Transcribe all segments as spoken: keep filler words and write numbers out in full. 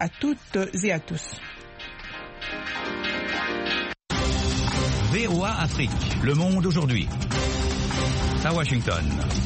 à toutes et à tous. V O A Afrique, le monde aujourd'hui. À Washington.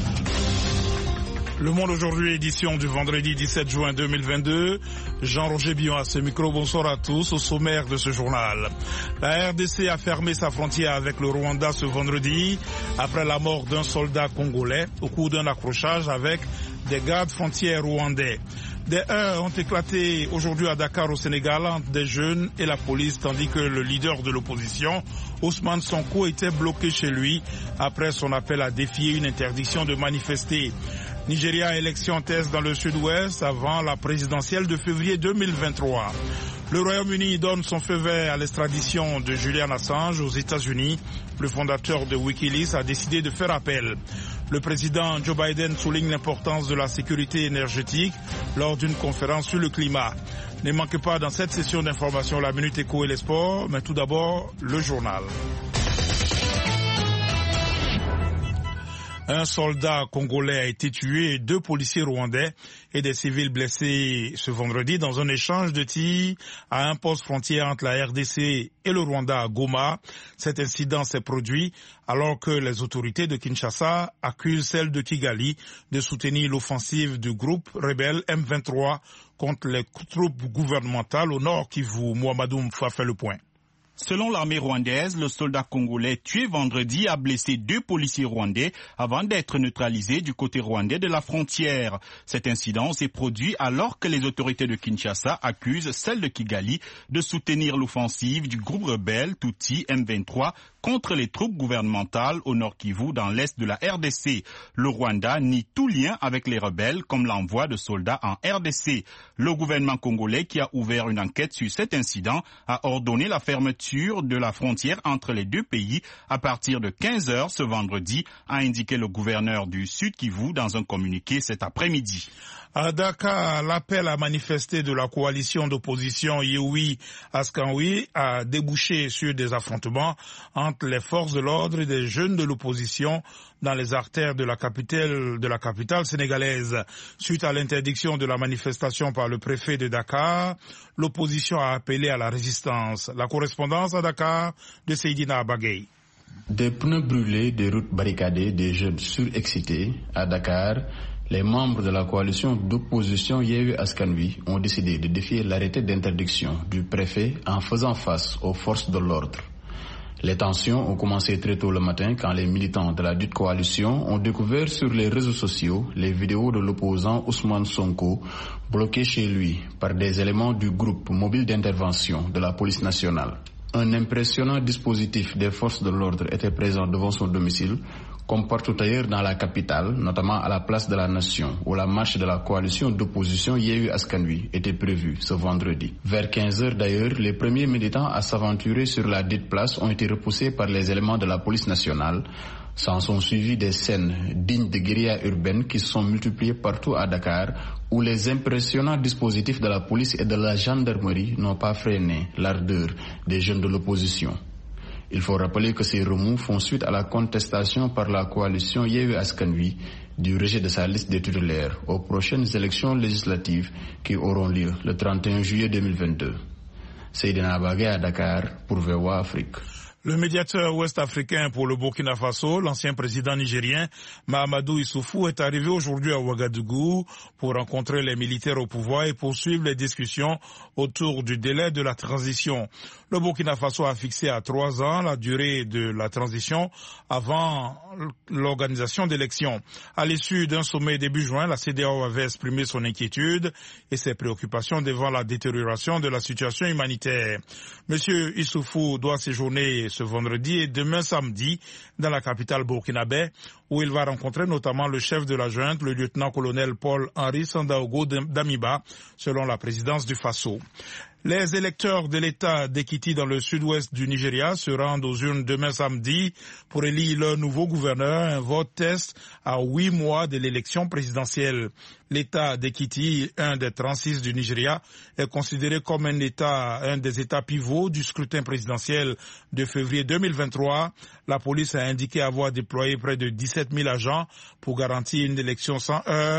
Le Monde aujourd'hui, édition du vendredi dix-sept juin deux mille vingt-deux. Jean-Roger Billon à ce micro, bonsoir à tous. Au sommaire de ce journal, la R D C a fermé sa frontière avec le Rwanda ce vendredi après la mort d'un soldat congolais au cours d'un accrochage avec des gardes frontières rwandais. Des heurts ont éclaté aujourd'hui à Dakar au Sénégal entre des jeunes et la police, tandis que le leader de l'opposition, Ousmane Sonko, était bloqué chez lui après son appel à défier une interdiction de manifester. Nigeria, élection test dans le sud-ouest avant la présidentielle de février deux mille vingt-trois. Le Royaume-Uni donne son feu vert à l'extradition de Julian Assange aux États-Unis. Le fondateur de Wikileaks a décidé de faire appel. Le président Joe Biden souligne l'importance de la sécurité énergétique lors d'une conférence sur le climat. Ne manquez pas dans cette session d'information la Minute Éco et les sports, mais tout d'abord le journal. Un soldat congolais a été tué et deux policiers rwandais et des civils blessés ce vendredi dans un échange de tirs à un poste frontière entre la R D C et le Rwanda à Goma. Cet incident s'est produit alors que les autorités de Kinshasa accusent celles de Kigali de soutenir l'offensive du groupe rebelle M vingt-trois contre les troupes gouvernementales au nord Kivu. Mohamedou Mfa fait le point. Selon l'armée rwandaise, le soldat congolais tué vendredi a blessé deux policiers rwandais avant d'être neutralisé du côté rwandais de la frontière. Cet incident s'est produit alors que les autorités de Kinshasa accusent celles de Kigali de soutenir l'offensive du groupe rebelle Tutsi M vingt-trois contre les troupes gouvernementales au Nord Kivu dans l'est de la R D C. Le Rwanda nie tout lien avec les rebelles comme l'envoi de soldats en R D C. Le gouvernement congolais, qui a ouvert une enquête sur cet incident, a ordonné la fermeture de la frontière entre les deux pays à partir de quinze heures ce vendredi, a indiqué le gouverneur du Sud Kivu dans un communiqué cet après-midi. À Dakar, l'appel à manifester de la coalition d'opposition Yehoui Askanwi a débouché sur des affrontements entre les forces de l'ordre et des jeunes de l'opposition dans les artères de la capitale, de la capitale sénégalaise. Suite à l'interdiction de la manifestation par le préfet de Dakar, l'opposition a appelé à la résistance. La correspondance à Dakar de Seydina Abagay. Des pneus brûlés, des routes barricadées, des jeunes surexcités à Dakar. Les membres de la coalition d'opposition Yehoui Askanwi ont décidé de défier l'arrêté d'interdiction du préfet en faisant face aux forces de l'ordre. Les tensions ont commencé très tôt le matin quand les militants de la dite coalition ont découvert sur les réseaux sociaux les vidéos de l'opposant Ousmane Sonko bloqué chez lui par des éléments du groupe mobile d'intervention de la police nationale. Un impressionnant dispositif des forces de l'ordre était présent devant son domicile, comme partout ailleurs dans la capitale, notamment à la place de la Nation, où la marche de la coalition d'opposition Yehoui Askanwi était prévue ce vendredi. Vers quinze heures d'ailleurs, les premiers militants à s'aventurer sur la dite place ont été repoussés par les éléments de la police nationale. S'en sont suivies des scènes dignes de guérilla urbaine qui se sont multipliées partout à Dakar, où les impressionnants dispositifs de la police et de la gendarmerie n'ont pas freiné l'ardeur des jeunes de l'opposition. Il faut rappeler que ces remous font suite à la contestation par la coalition Yehoui Askanwi du rejet de sa liste des titulaires aux prochaines élections législatives qui auront lieu le trente et un juillet deux mille vingt-deux. Seydina Abagay à Dakar pour V O A Afrique. Le médiateur ouest-africain pour le Burkina Faso, l'ancien président nigérien Mahamadou Issoufou, est arrivé aujourd'hui à Ouagadougou pour rencontrer les militaires au pouvoir et poursuivre les discussions autour du délai de la transition. Le Burkina Faso a fixé à trois ans la durée de la transition avant l'organisation d'élections. À l'issue d'un sommet début juin, la C E D E A O avait exprimé son inquiétude et ses préoccupations devant la détérioration de la situation humanitaire. Monsieur Issoufou doit séjourner ce vendredi et demain samedi dans la capitale burkinabé où il va rencontrer notamment le chef de la junte, le lieutenant-colonel Paul-Henri Sandaogo Damiba, selon la présidence du Faso. Les électeurs de l'État d'Ekiti dans le sud-ouest du Nigeria se rendent aux urnes demain samedi pour élire leur nouveau gouverneur, un vote test à huit mois de l'élection présidentielle. L'État d'Ekiti, un des trente-six du Nigeria, est considéré comme un État, un des États pivots du scrutin présidentiel de février deux mille vingt-trois. La police a indiqué avoir déployé près de dix-sept mille agents pour garantir une élection sans heurts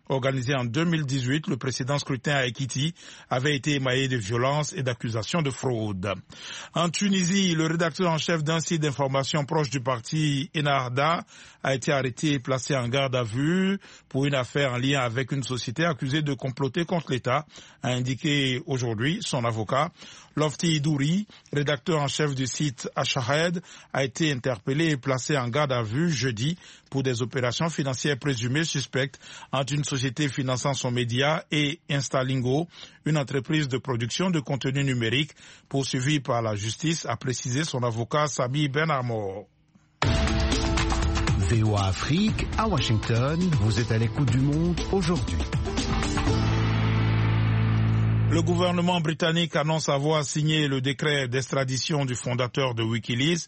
Organisé en deux mille dix-huit, le précédent scrutin à Ekiti avait été émaillé de violences et d'accusations de fraude. En Tunisie, le rédacteur en chef d'un site d'information proche du parti Ennahda a été arrêté et placé en garde à vue pour une affaire en lien avec une société accusée de comploter contre l'État, a indiqué aujourd'hui son avocat. Lofti Idouri, rédacteur en chef du site Ashahed, a été interpellé et placé en garde à vue jeudi pour des opérations financières présumées suspectes entre une société finançant son média et Instalingo, une entreprise de production de contenu numérique poursuivie par la justice, a précisé son avocat Sami Ben Armor. V O A Afrique, à Washington, vous êtes à l'écoute du monde aujourd'hui. Le gouvernement britannique annonce avoir signé le décret d'extradition du fondateur de Wikileaks,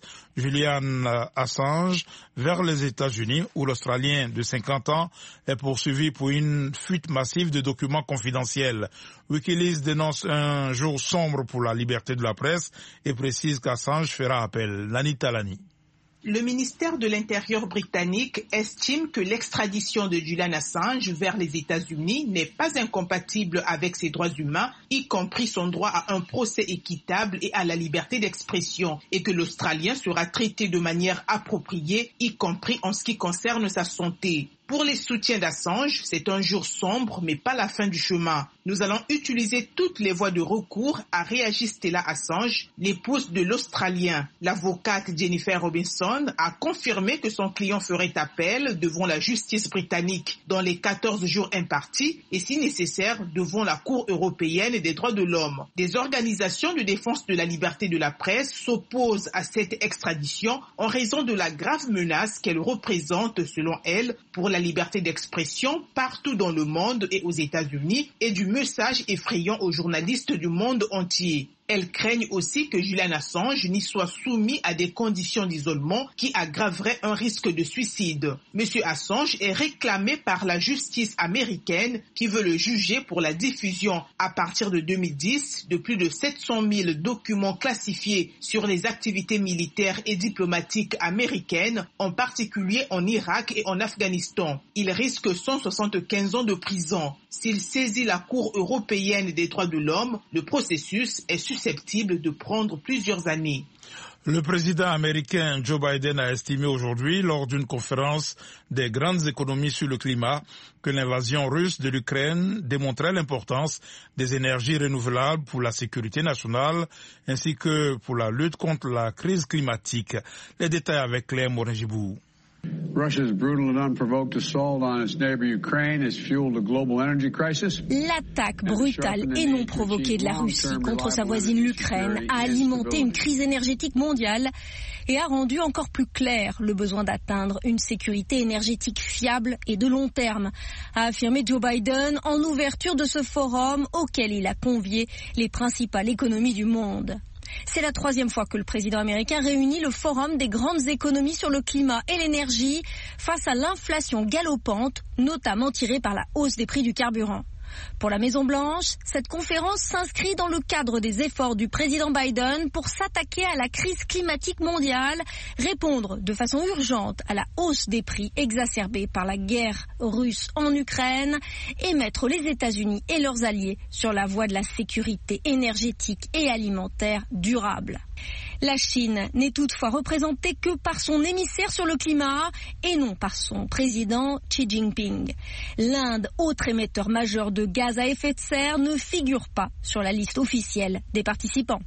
Julian Assange, vers les États-Unis, où l'Australien de cinquante ans est poursuivi pour une fuite massive de documents confidentiels. Wikileaks dénonce un jour sombre pour la liberté de la presse et précise qu'Assange fera appel. Nani Talani. Le ministère de l'Intérieur britannique estime que l'extradition de Julian Assange vers les États-Unis n'est pas incompatible avec ses droits humains, y compris son droit à un procès équitable et à la liberté d'expression, et que l'Australien sera traité de manière appropriée, y compris en ce qui concerne sa santé. Pour les soutiens d'Assange, c'est un jour sombre, mais pas la fin du chemin. Nous allons utiliser toutes les voies de recours, a réagi Stella Assange, l'épouse de l'Australien. L'avocate Jennifer Robinson a confirmé que son client ferait appel devant la justice britannique dans les quatorze jours impartis et, si nécessaire, devant la Cour européenne des droits de l'homme. Des organisations de défense de la liberté de la presse s'opposent à cette extradition en raison de la grave menace qu'elle représente, selon elles, pour la la liberté d'expression partout dans le monde et aux États-Unis et du message effrayant aux journalistes du monde entier. Elles craignent aussi que Julian Assange n'y soit soumis à des conditions d'isolement qui aggraveraient un risque de suicide. Monsieur Assange est réclamé par la justice américaine qui veut le juger pour la diffusion à partir de deux mille dix de plus de sept cent mille documents classifiés sur les activités militaires et diplomatiques américaines, en particulier en Irak et en Afghanistan. Il risque cent soixante-quinze ans de prison. S'il saisit la Cour européenne des droits de l'homme, le processus est susceptible de prendre plusieurs années. Le président américain Joe Biden a estimé aujourd'hui, lors d'une conférence des grandes économies sur le climat, que l'invasion russe de l'Ukraine démontrait l'importance des énergies renouvelables pour la sécurité nationale ainsi que pour la lutte contre la crise climatique. Les détails avec Claire Morin-Gibou. Russia's brutal and unprovoked assault on its neighbor Ukraine has fueled a global energy crisis. L'attaque brutale et non provoquée de la Russie contre sa voisine l'Ukraine a alimenté une crise énergétique mondiale et a rendu encore plus clair le besoin d'atteindre une sécurité énergétique fiable et de long terme, a affirmé Joe Biden en ouverture de ce forum auquel il a convié les principales économies du monde. C'est la troisième fois que le président américain réunit le forum des grandes économies sur le climat et l'énergie face à l'inflation galopante, notamment tirée par la hausse des prix du carburant. Pour la Maison-Blanche, cette conférence s'inscrit dans le cadre des efforts du président Biden pour s'attaquer à la crise climatique mondiale, répondre de façon urgente à la hausse des prix exacerbée par la guerre russe en Ukraine et mettre les États-Unis et leurs alliés sur la voie de la sécurité énergétique et alimentaire durable. La Chine n'est toutefois représentée que par son émissaire sur le climat et non par son président Xi Jinping. L'Inde, autre émetteur majeur de gaz à effet de serre, ne figure pas sur la liste officielle des participants.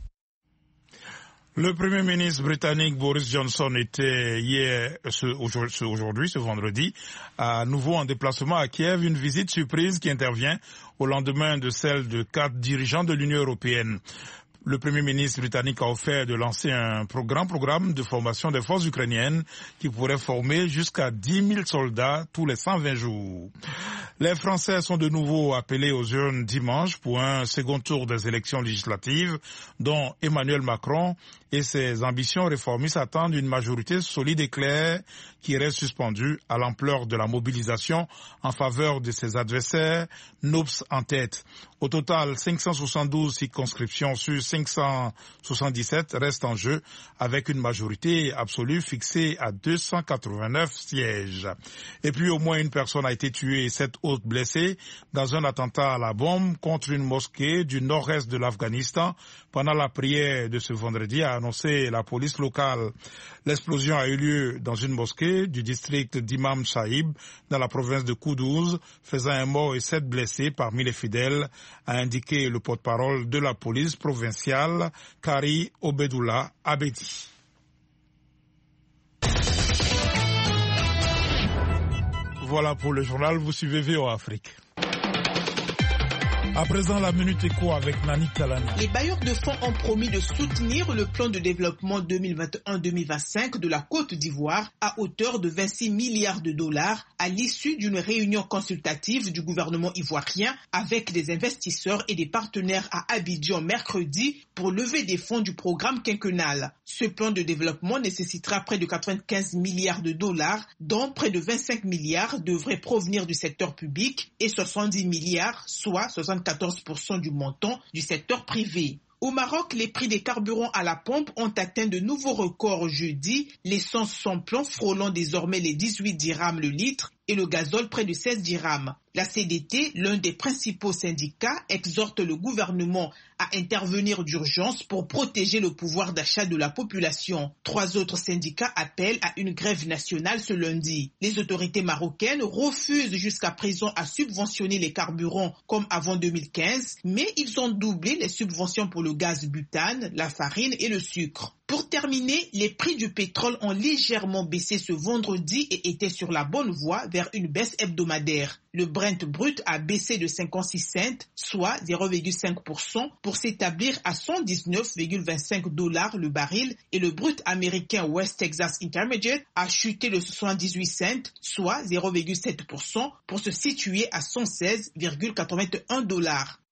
Le Premier ministre britannique Boris Johnson était hier, ce, aujourd'hui, ce vendredi, à nouveau en déplacement à Kiev, une visite surprise qui intervient au lendemain de celle de quatre dirigeants de l'Union européenne. Le Premier ministre britannique a offert de lancer un grand programme de formation des forces ukrainiennes qui pourrait former jusqu'à dix mille soldats tous les cent vingt jours. Les Français sont de nouveau appelés aux urnes dimanche pour un second tour des élections législatives dont Emmanuel Macron et ses ambitions réformistes attendent une majorité solide et claire qui reste suspendue à l'ampleur de la mobilisation en faveur de ses adversaires, N O P S en tête. Au total, cinq cent soixante-douze circonscriptions sur cinq cent soixante-dix-sept restent en jeu avec une majorité absolue fixée à deux cent quatre-vingt-neuf sièges. Et puis au moins une personne a été tuée et sept autres autres blessés dans un attentat à la bombe contre une mosquée du nord-est de l'Afghanistan pendant la prière de ce vendredi, a annoncé la police locale. L'explosion a eu lieu dans une mosquée du district d'Imam Sahib dans la province de Koudouz, faisant un mort et sept blessés parmi les fidèles, a indiqué le porte-parole de la police provinciale, Kari Obedoula Abedi. Voilà pour le journal, vous suivez V O A Afrique. À présent, la Minute Éco avec Nani Kalani. Les bailleurs de fonds ont promis de soutenir le plan de développement deux mille vingt et un deux mille vingt-cinq de la Côte d'Ivoire à hauteur de vingt-six milliards de dollars à l'issue d'une réunion consultative du gouvernement ivoirien avec des investisseurs et des partenaires à Abidjan mercredi pour lever des fonds du programme quinquennal. Ce plan de développement nécessitera près de quatre-vingt-quinze milliards de dollars, dont près de vingt-cinq milliards devraient provenir du secteur public et soixante-dix milliards, soit soixante-quatorze pour cent du montant du secteur privé. Au Maroc, les prix des carburants à la pompe ont atteint de nouveaux records jeudi, l'essence sans plomb frôlant désormais les dix-huit dirhams le litre et le gazole près de seize dirhams. La C D T, l'un des principaux syndicats, exhorte le gouvernement à intervenir d'urgence pour protéger le pouvoir d'achat de la population. Trois autres syndicats appellent à une grève nationale ce lundi. Les autorités marocaines refusent jusqu'à présent à subventionner les carburants comme avant deux mille quinze, mais ils ont doublé les subventions pour le gaz butane, la farine et le sucre. Pour terminer, les prix du pétrole ont légèrement baissé ce vendredi et étaient sur la bonne voie vers une baisse hebdomadaire. Le Brent brut a baissé de cinquante-six cents, soit zéro virgule cinq pour cent, pour s'établir à cent dix-neuf virgule vingt-cinq dollars le baril, et le brut américain West Texas Intermediate a chuté de soixante-dix-huit cents, soit zéro virgule sept pour cent, pour se situer à cent seize virgule quatre-vingt-un dollars.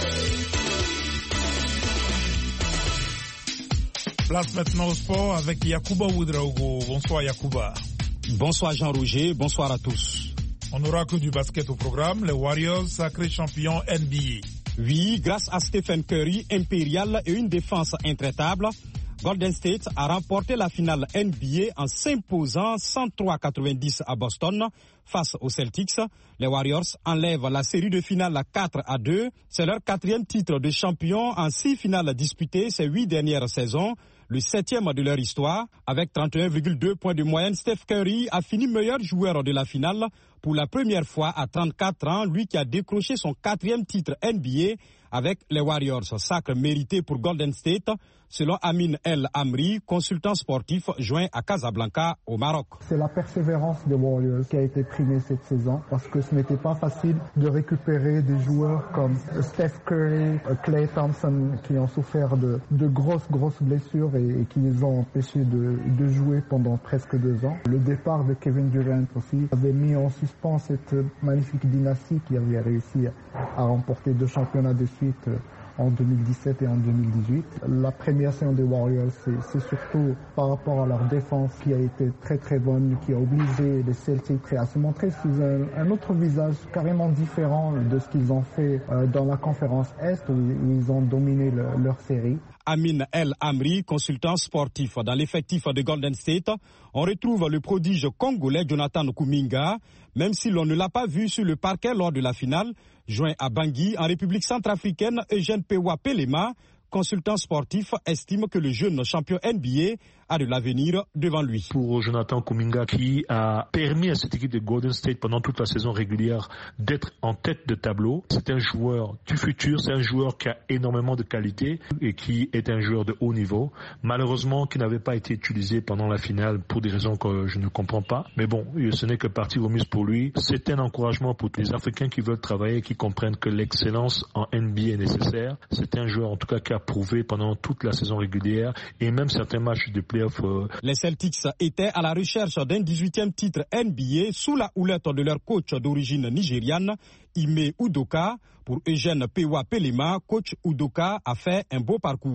Place maintenant au sport avec Yacouba Ouedraogo. Bonsoir Yacouba. Bonsoir Jean-Roger, bonsoir à tous. On n'aura que du basket au programme, les Warriors sacrés champions N B A. Oui, grâce à Stephen Curry, impérial et une défense intraitable, Golden State a remporté la finale N B A en s'imposant cent trois à quatre-vingt-dix à Boston face aux Celtics. Les Warriors enlèvent la série de finale à quatre à deux. C'est leur quatrième titre de champion en six finales disputées ces huit dernières saisons. Le septième de leur histoire. Avec trente et un virgule deux points de moyenne, Steph Curry a fini meilleur joueur de la finale pour la première fois à trente-quatre ans, lui qui a décroché son quatrième titre N B A avec les Warriors. Sacre mérité pour Golden State, selon Amin El Amri, consultant sportif joint à Casablanca au Maroc. C'est la persévérance des Warriors qui a été primée cette saison parce que ce n'était pas facile de récupérer des joueurs comme Steph Curry, Klay Thompson qui ont souffert de, de grosses grosses blessures et, et qui les ont empêchés de, de jouer pendant presque deux ans. Le départ de Kevin Durant aussi avait mis en suspens cette magnifique dynastie qui avait réussi à remporter deux championnats de suite en deux mille dix-sept et en deux mille dix-huit. La première saison des Warriors, c'est, c'est surtout par rapport à leur défense qui a été très très bonne, qui a obligé les Celtics à se montrer sous un, un autre visage carrément différent de ce qu'ils ont fait euh, dans la conférence Est où, où ils ont dominé le, leur série. Amin El Amri, consultant sportif dans l'effectif de Golden State, on retrouve le prodige congolais Jonathan Kuminga, même si l'on ne l'a pas vu sur le parquet lors de la finale. Joint à Bangui, en République centrafricaine, Eugène Pewa Pelema, consultant sportif, estime que le jeune champion N B A a de l'avenir devant lui. Pour Jonathan Kuminga, qui a permis à cette équipe de Golden State pendant toute la saison régulière d'être en tête de tableau, c'est un joueur du futur, c'est un joueur qui a énormément de qualité et qui est un joueur de haut niveau. Malheureusement, qui n'avait pas été utilisé pendant la finale pour des raisons que je ne comprends pas. Mais bon, ce n'est que partie remise pour lui. C'est un encouragement pour tous les Africains qui veulent travailler, qui comprennent que l'excellence en N B A est nécessaire. C'est un joueur en tout cas qui a prouvé pendant toute la saison régulière et même certains matchs de playoff. Les Celtics étaient à la recherche d'un dix-huitième titre N B A sous la houlette de leur coach d'origine nigériane, Ime Udoka. Pour Eugène Pewa Pelema, coach Udoka a fait un beau parcours.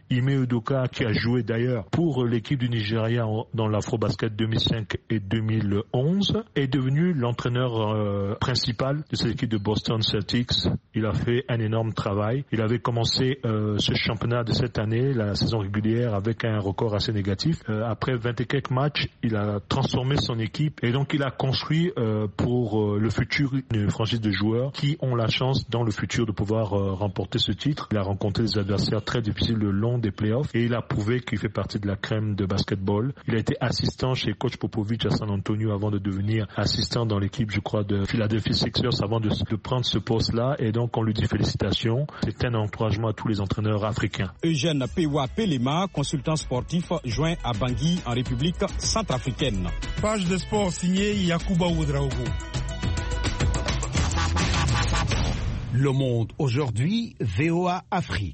Ime Udoka, qui a joué d'ailleurs pour l'équipe du Nigeria dans l'Afrobasket deux mille cinq et deux mille onze, est devenu l'entraîneur euh, principal de cette équipe de Boston Celtics. Il a fait un énorme travail. Il avait commencé euh, ce championnat de cette année, la saison régulière, avec un record assez négatif. Euh, après vingt et quelques matchs, il a transformé son équipe et donc il a construit euh, pour euh, le futur une franchise de joueurs qui ont la chance dans le futur de pouvoir euh, remporter ce titre. Il a rencontré des adversaires très difficiles le long des playoffs et il a prouvé qu'il fait partie de la crème de basketball. Il a été assistant chez coach Popovich à San Antonio avant de devenir assistant dans l'équipe, je crois, de Philadelphia Sixers avant de, de prendre ce poste-là, et donc on lui dit félicitations. C'est un encouragement à tous les entraîneurs africains. Eugène Pewa Pelema, consultant sportif, joint à Bangui en République centrafricaine. Page de sport signée Yakuba Ouedraogo. Le Monde aujourd'hui, V O A Afrique.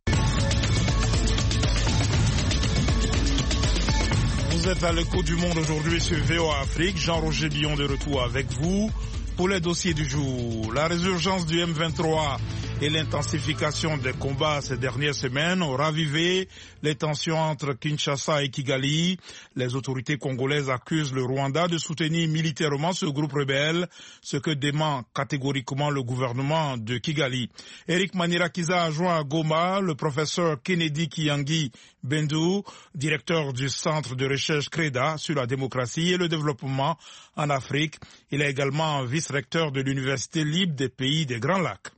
Vous êtes à l'écoute du Monde aujourd'hui sur V O A Afrique. Jean-Roger Billon de retour avec vous pour les dossiers du jour. La résurgence du M vingt-trois et l'intensification des combats ces dernières semaines ont ravivé les tensions entre Kinshasa et Kigali. Les autorités congolaises accusent le Rwanda de soutenir militairement ce groupe rebelle, ce que dément catégoriquement le gouvernement de Kigali. Eric Manirakiza a joint à Goma le professeur Kennedy Kiyangi Bendou, directeur du centre de recherche CREDA sur la démocratie et le développement en Afrique. Il est également vice-recteur de l'Université libre des pays des Grands Lacs.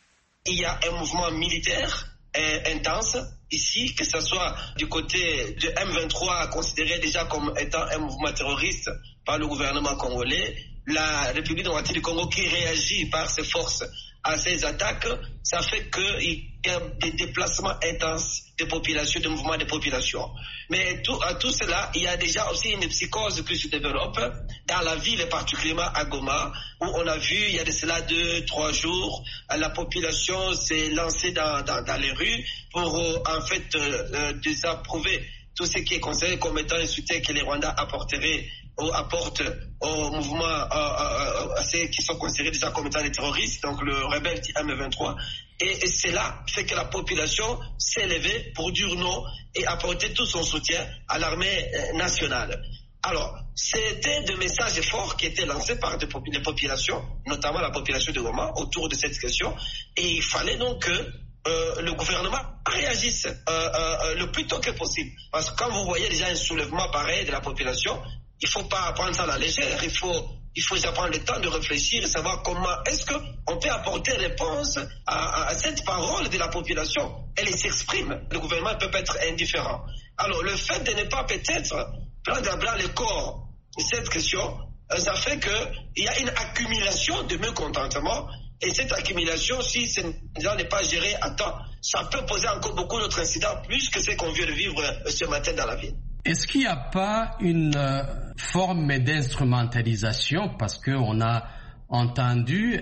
Il y a un mouvement militaire euh, intense ici, que ce soit du côté de M vingt-trois, considéré déjà comme étant un mouvement terroriste par le gouvernement congolais, la République démocratique du Congo qui réagit par ses forces à ces attaques, ça fait qu'il y a des déplacements intenses des populations, des mouvements de population. Mais tout, à tout cela, il y a déjà aussi une psychose qui se développe dans la ville, particulièrement à Goma, où on a vu, il y a de cela deux, trois jours, la population s'est lancée dans, dans, dans les rues pour euh, en fait euh, désapprouver tout ce qui est considéré comme étant un soutien que les Rwandais apporteraient ou apportent au mouvement, euh, euh, à ceux qui sont considérés déjà comme étant des terroristes, donc le rebelle M vingt-trois. Et, et cela fait que la population s'est levée pour dire non et apporter tout son soutien à l'armée euh, nationale. Alors, c'était des messages forts qui étaient lancés par des pop- les populations, notamment la population de Goma, autour de cette question. Et il fallait donc que Euh, le gouvernement réagisse euh, euh, le plus tôt que possible. Parce que quand vous voyez déjà un soulèvement pareil de la population, il ne faut pas prendre ça à la légère. Il faut, il faut déjà prendre le temps de réfléchir et savoir comment est-ce qu'on peut apporter réponse à, à cette parole de la population. Elle s'exprime. Le gouvernement peut pas être indifférent. Alors le fait de ne pas peut-être prendre à bras le corps cette question, euh, ça fait qu'il y a une accumulation de mécontentement. Et cette accumulation, si ce n'est pas géré à temps, ça peut poser encore beaucoup d'autres incidents, plus que ce qu'on vient de vivre ce matin dans la ville. Est-ce qu'il n'y a pas une euh, forme d'instrumentalisation, parce qu'on a entendu,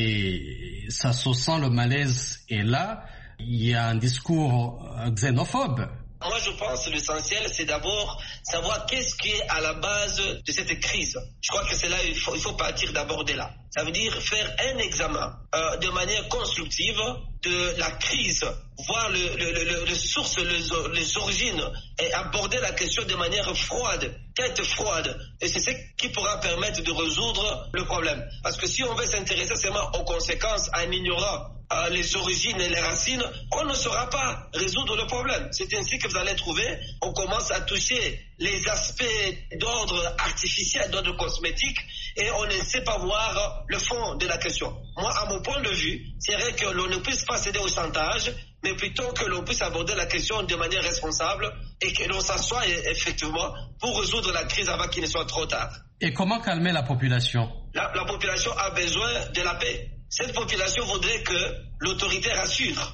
et ça se sent, le malaise est là, il y a un discours xénophobe. Moi, je pense que l'essentiel, c'est d'abord savoir qu'est-ce qui est à la base de cette crise. Je crois que c'est là, il faut, il faut partir d'abord de là. Ça veut dire faire un examen euh, de manière constructive de la crise, voir le, le, le, le source, les, les origines et aborder la question de manière froide, tête froide. Et c'est ce qui pourra permettre de résoudre le problème. Parce que si on veut s'intéresser seulement aux conséquences en ignorant euh, les origines et les racines, on ne saura pas résoudre le problème. C'est ainsi que vous allez trouver, on commence à toucher les aspects d'ordre artificiel, d'ordre cosmétique, et on ne sait pas voir le fond de la question. Moi, à mon point de vue, c'est vrai que l'on ne puisse pas céder au chantage, mais plutôt que l'on puisse aborder la question de manière responsable et que l'on s'assoie effectivement pour résoudre la crise avant qu'il ne soit trop tard. Et comment calmer la population ? La, la population a besoin de la paix. Cette population voudrait que l'autorité rassure.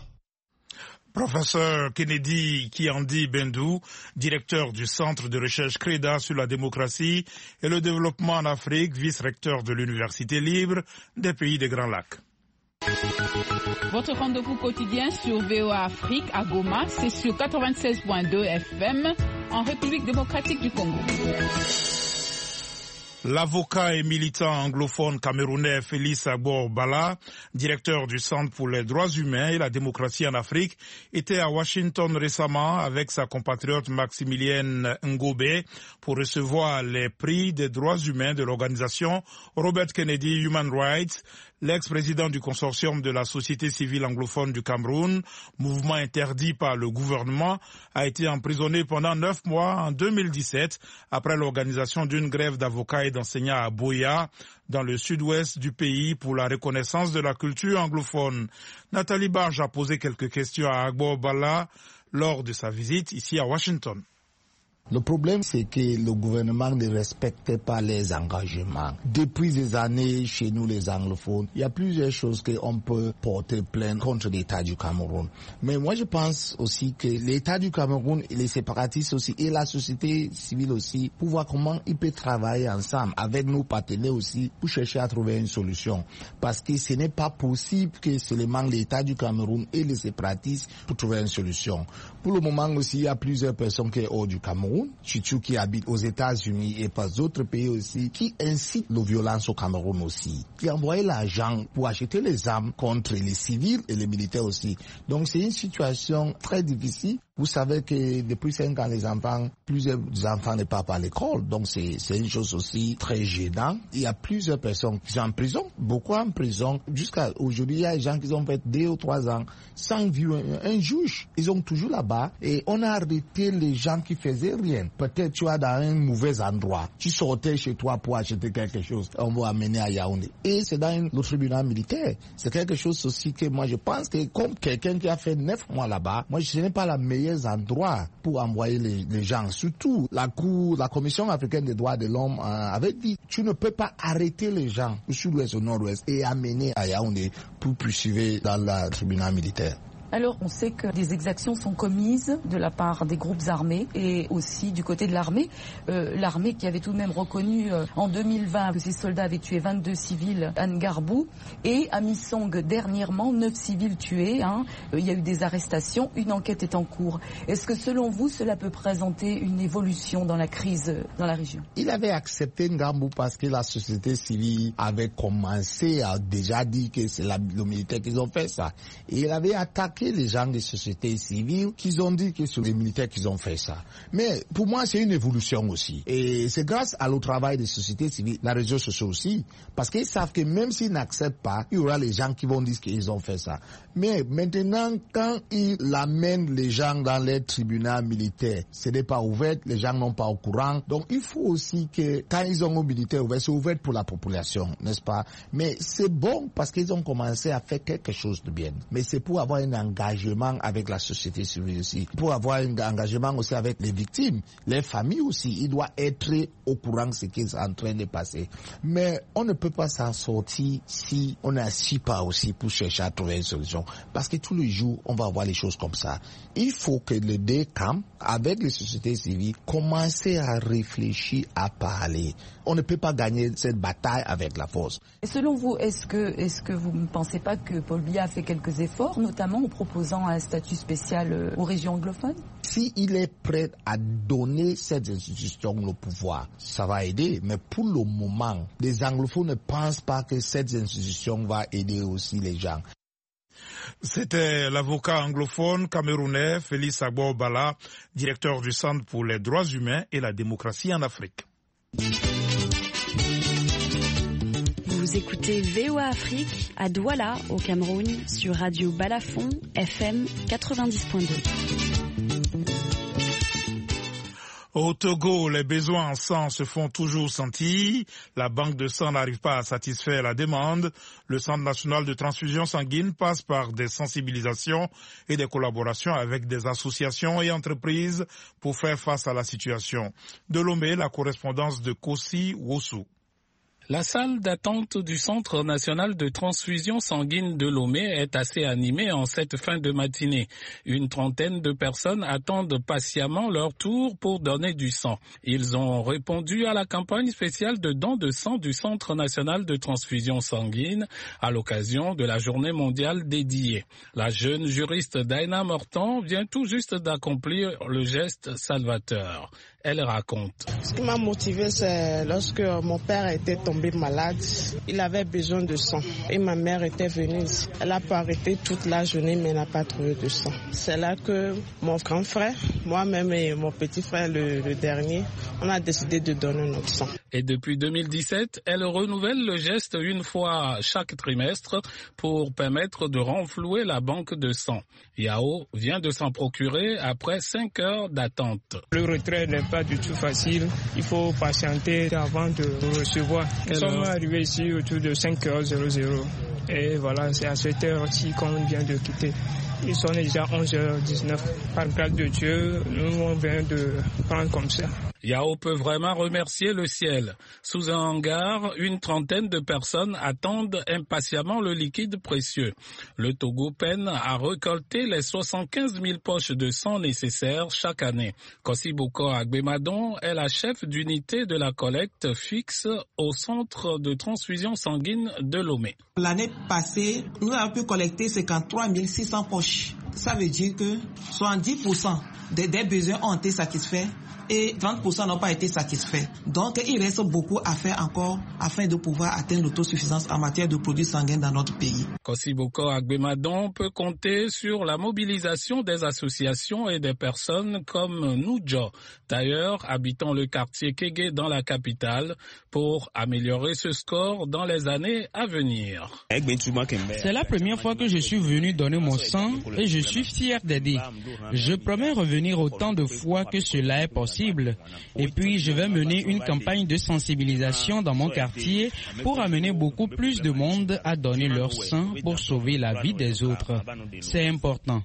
Professeur Kennedy Kiyangi Bendou, directeur du Centre de recherche CREDA sur la démocratie et le développement en Afrique, vice-recteur de l'Université libre des pays des Grands Lacs. Votre rendez-vous quotidien sur V O A Afrique à Goma, c'est sur quatre-vingt-seize point deux F M en République démocratique du Congo. L'avocat et militant anglophone camerounais Félix Agbo-Balla, directeur du Centre pour les droits humains et la démocratie en Afrique, était à Washington récemment avec sa compatriote Maximilienne Ngobé pour recevoir les prix des droits humains de l'organisation Robert Kennedy Human Rights. L'ex-président du consortium de la société civile anglophone du Cameroun, mouvement interdit par le gouvernement, a été emprisonné pendant neuf mois en deux mille dix-sept après l'organisation d'une grève d'avocats et d'enseignants à Boya, dans le sud-ouest du pays, pour la reconnaissance de la culture anglophone. Nathalie Barge a posé quelques questions à Agbo-Balla lors de sa visite ici à Washington. Le problème, c'est que le gouvernement ne respecte pas les engagements. Depuis des années, chez nous les anglophones, il y a plusieurs choses qu'on peut porter plainte contre l'État du Cameroun. Mais moi, je pense aussi que l'État du Cameroun et les séparatistes aussi, et la société civile aussi, pour voir comment ils peuvent travailler ensemble avec nos partenaires aussi, pour chercher à trouver une solution. Parce que ce n'est pas possible que seulement l'État du Cameroun et les séparatistes pour trouver une solution. Pour le moment aussi, il y a plusieurs personnes qui sont hors du Cameroun, surtout qui habitent aux États-Unis et pas d'autres pays aussi, qui incitent la violence au Cameroun aussi, qui envoient l'argent pour acheter les armes contre les civils et les militaires aussi. Donc c'est une situation très difficile. Vous savez que depuis cinq ans, les enfants, plusieurs enfants ne partent pas à l'école. Donc c'est, c'est une chose aussi très gênante. Il y a plusieurs personnes qui sont en prison, beaucoup en prison. Jusqu'à aujourd'hui, il y a des gens qui ont fait deux ou trois ans sans vu un, un juge. Ils sont toujours là-bas et on a arrêté les gens qui faisaient rien. Peut-être tu es dans un mauvais endroit. Tu sortais chez toi pour acheter quelque chose. On va amener à Yaoundé. Et c'est dans un, le tribunal militaire. C'est quelque chose aussi que moi je pense que comme quelqu'un qui a fait neuf mois là-bas, moi je n'ai pas la meilleure endroits pour envoyer les, les gens. Surtout, la Cour, la Commission africaine des droits de l'homme euh, avait dit, tu ne peux pas arrêter les gens au sud-ouest, au nord-ouest et amener à Yaoundé pour poursuivre dans le tribunal militaire. Alors, on sait que des exactions sont commises de la part des groupes armés et aussi du côté de l'armée. Euh, l'armée qui avait tout de même reconnu euh, en deux mille vingt que ses soldats avaient tué vingt-deux civils à Ngarbou et à Missong dernièrement, neuf civils tués. Hein. Euh, il y a eu des arrestations, une enquête est en cours. Est-ce que selon vous, cela peut présenter une évolution dans la crise euh, dans la région? Il avait accepté Ngarbou parce que la société civile avait commencé à déjà dire que c'est la, le militaire qui ont fait ça. Et il avait attaqué les gens des sociétés civiles qui ont dit que c'est les militaires qui ont fait ça. Mais pour moi, c'est une évolution aussi. Et c'est grâce à le travail des sociétés civiles, les réseaux sociaux aussi, parce qu'ils savent que même s'ils n'acceptent pas, il y aura les gens qui vont dire qu'ils ont fait ça. Mais maintenant, quand ils amènent les gens dans les tribunaux militaires, ce n'est pas ouvert, les gens n'ont pas au courant. Donc il faut aussi que quand ils ont un militaire ouvert, c'est ouvert pour la population, n'est-ce pas? Mais c'est bon parce qu'ils ont commencé à faire quelque chose de bien. Mais c'est pour avoir un engagement avec la société civile aussi, pour avoir un engagement aussi avec les victimes, les familles aussi. Il doit être au courant de ce qui est en train de passer. Mais on ne peut pas s'en sortir si on n'agit pas aussi pour chercher à trouver une solution. Parce que tous les jours, on va voir les choses comme ça. Il faut que les deux camps, avec les sociétés civiles, commencent à réfléchir, à parler. On ne peut pas gagner cette bataille avec la force. Et selon vous, est-ce que, est-ce que vous ne pensez pas que Paul Biya a fait quelques efforts, notamment en proposant un statut spécial aux régions anglophones? S'il est prêt à donner cette institution le pouvoir, ça va aider. Mais pour le moment, les anglophones ne pensent pas que cette institution va aider aussi les gens. C'était l'avocat anglophone camerounais Félix Agbo-Balla, directeur du Centre pour les droits humains et la démocratie en Afrique. Vous écoutez V O A Afrique à Douala, au Cameroun, sur Radio Balafon, F M quatre-vingt-dix point deux. Au Togo, les besoins en sang se font toujours sentir. La banque de sang n'arrive pas à satisfaire la demande. Le Centre national de transfusion sanguine passe par des sensibilisations et des collaborations avec des associations et entreprises pour faire face à la situation. De Lomé, la correspondance de Kossi Wossou. La salle d'attente du Centre national de transfusion sanguine de Lomé est assez animée en cette fin de matinée. Une trentaine de personnes attendent patiemment leur tour pour donner du sang. Ils ont répondu à la campagne spéciale de don de sang du Centre national de transfusion sanguine à l'occasion de la journée mondiale dédiée. La jeune juriste Daina Morton vient tout juste d'accomplir le geste salvateur. Elle raconte. Ce qui m'a motivée, c'est lorsque mon père était tombé malade. Il avait besoin de sang et ma mère était venue ici. Elle a pas arrêté toute la journée, mais elle n'a pas trouvé de sang. C'est là que mon grand frère, moi-même et mon petit frère, le, le dernier, on a décidé de donner notre sang. Et depuis deux mille dix-sept, elle renouvelle le geste une fois chaque trimestre pour permettre de renflouer la banque de sang. Yao vient de s'en procurer après cinq heures d'attente. Le retrait n'est pas du tout facile. Il faut patienter avant de recevoir. Nous sommes arrivés ici autour de cinq heures. Et voilà, c'est à cette heure-ci qu'on vient de quitter. Ils sont déjà onze heures dix-neuf. Par grâce de Dieu, nous on vient de prendre comme ça. Yao peut vraiment remercier le ciel. Sous un hangar, une trentaine de personnes attendent impatiemment le liquide précieux. Le Togo peine à récolter les soixante-quinze mille poches de sang nécessaires chaque année. Kosiboko Agbemadon est la chef d'unité de la collecte fixe au centre de transfusion sanguine de Lomé. L'année passée, nous avons pu collecter cinquante-trois mille six cents poches. Ça veut dire que soixante-dix pour cent des, des besoins ont été satisfaits et trente pour cent n'ont pas été satisfaits. Donc il reste beaucoup à faire encore afin de pouvoir atteindre l'autosuffisance en matière de produits sanguins dans notre pays. Kosiboko Agbemadon peut compter sur la mobilisation des associations et des personnes comme Nujo, tailleurs habitant le quartier Kégué dans la capitale, pour améliorer ce score dans les années à venir. C'est la première fois que je suis venu donner mon sang et je suis fier d'aider. Je promets revenir autant de fois que cela est possible. Et puis, je vais mener une campagne de sensibilisation dans mon quartier pour amener beaucoup plus de monde à donner leur sang pour sauver la vie des autres. C'est important.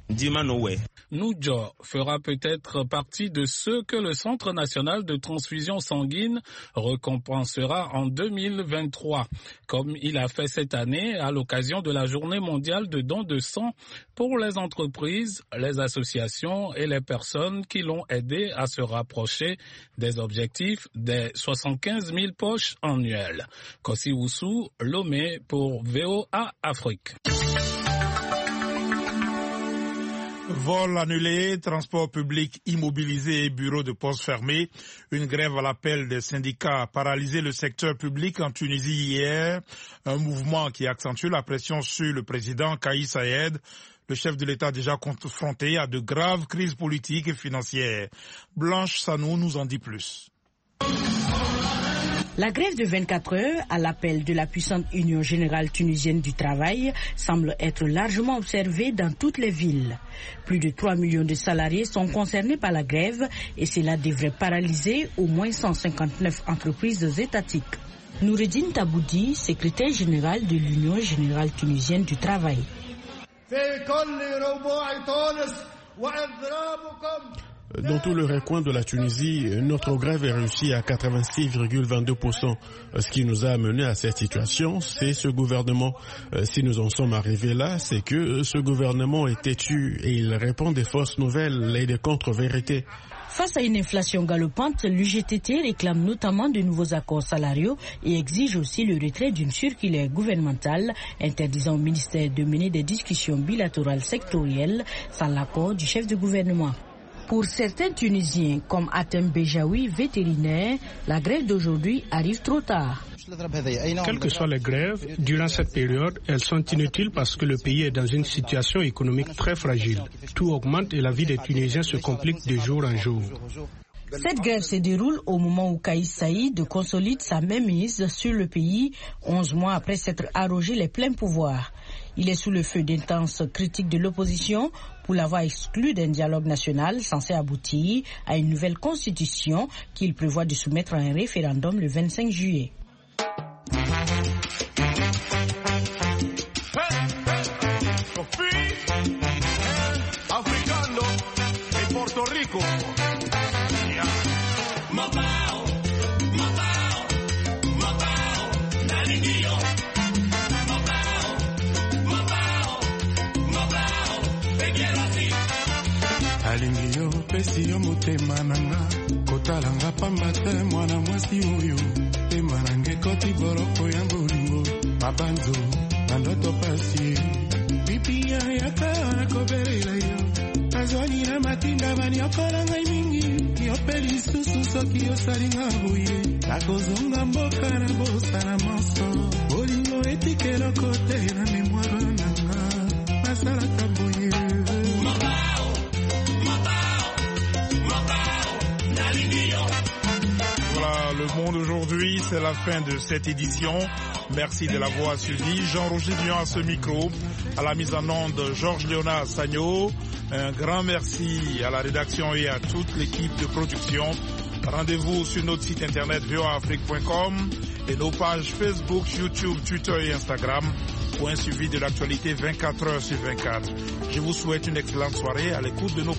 Nujo fera peut-être partie de ceux que le Centre national de transfusion sanguine récompensera en deux mille vingt-trois, comme il a fait cette année à l'occasion de la Journée mondiale de don de sang pour les entreprises, les associations et les personnes qui l'ont aidé à se rapprocher des objectifs des soixante-quinze mille poches annuelles. Kossi Woussou, Lomé pour V O A Afrique. Vols annulés, transport public immobilisé et bureaux de poste fermés. Une grève à l'appel des syndicats a paralysé le secteur public en Tunisie hier. Un mouvement qui accentue la pression sur le président Kais Saied, le chef de l'État déjà confronté à de graves crises politiques et financières. Blanche Sanou nous en dit plus. La grève de vingt-quatre heures, à l'appel de la puissante Union générale tunisienne du travail, semble être largement observée dans toutes les villes. Plus de trois millions de salariés sont concernés par la grève et cela devrait paralyser au moins cent cinquante-neuf entreprises étatiques. Noureddine Taboudi, secrétaire général de l'Union générale tunisienne du travail. Dans tout le recoin de la Tunisie, notre grève est réussie à quatre-vingt-six virgule vingt-deux pour cent. Ce qui nous a amené à cette situation, c'est ce gouvernement. Si nous en sommes arrivés là, c'est que ce gouvernement est têtu et il répand des fausses nouvelles et des contre-vérités. Face à une inflation galopante, l'U G T T réclame notamment de nouveaux accords salariaux et exige aussi le retrait d'une circulaire gouvernementale interdisant au ministère de mener des discussions bilatérales sectorielles sans l'accord du chef de gouvernement. Pour certains Tunisiens, comme Atem Bejaoui, vétérinaire, la grève d'aujourd'hui arrive trop tard. Quelles que soient les grèves, durant cette période, elles sont inutiles parce que le pays est dans une situation économique très fragile. Tout augmente et la vie des Tunisiens se complique de jour en jour. Cette grève se déroule au moment où Kais Saied consolide sa mainmise sur le pays, onze mois après s'être arrogé les pleins pouvoirs. Il est sous le feu d'intenses critiques de l'opposition pour l'avoir exclu d'un dialogue national censé aboutir à une nouvelle constitution qu'il prévoit de soumettre à un référendum le vingt-cinq juillet. alingi yo pesi yo motema nanga kotalanga pamba te mwana mwasi oyo pema nange koti boroko ya bolingo mabanzo na ndoto pasi pipi ya yaka na kobelela yo azwani na matinda bani okola ngai mingi yo mpe lisusu soki osalinga boye nakozonga mboka na bosana moso bolingo etikeloko te na memoire nanga nasalaka boye Voilà, le monde aujourd'hui, c'est la fin de cette édition. Merci de l'avoir suivi. Jean-Roger Dion à ce micro, à la mise en onde Georges Léonard Sagno. Un grand merci à la rédaction et à toute l'équipe de production. Rendez-vous sur notre site internet v o a afrique point com et nos pages Facebook, YouTube, Twitter et Instagram pour un suivi de l'actualité vingt-quatre heures sur vingt-quatre. Je vous souhaite une excellente soirée à l'écoute de nos